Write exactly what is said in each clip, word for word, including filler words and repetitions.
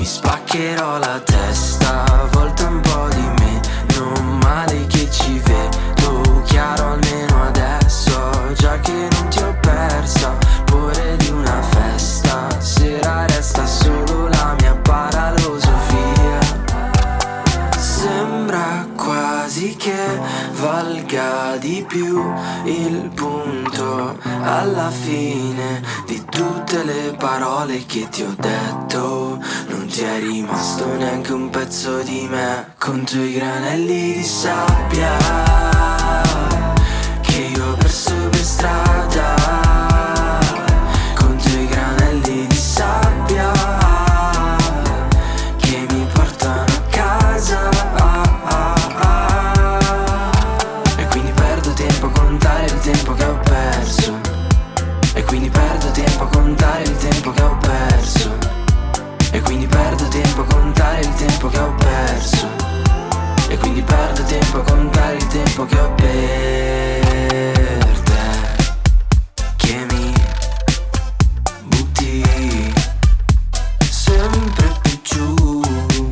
mi spaccherò la testa, volta un po' di me, non male che ci vedo chiaro almeno adesso, già che non ti ho persa, pure di una festa, sera resta solo la mia paralosofia. Sembra quasi che valga di più il punto alla fine di tutte le parole che ti ho detto. Non ti è rimasto neanche un pezzo di me, conto i granelli di sabbia che io ho perso per strada, conto i granelli di sabbia che mi portano a casa. E quindi perdo tempo a contare il tempo che ho perso, e quindi perdo tempo a contare il tempo che ho perso, e quindi perdo tempo a contare il tempo che ho perso, e quindi perdo tempo a contare il tempo che ho per te, che mi butti sempre più giù,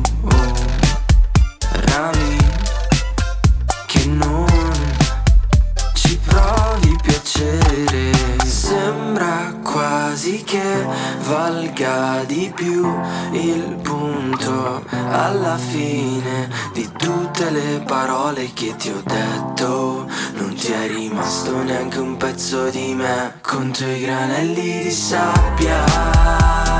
rami che non ci provi piacere. Sembra quasi che valga di più il punto alla fine di tutte le parole che ti ho detto. Non ti è rimasto neanche un pezzo di me, conto i granelli di sabbia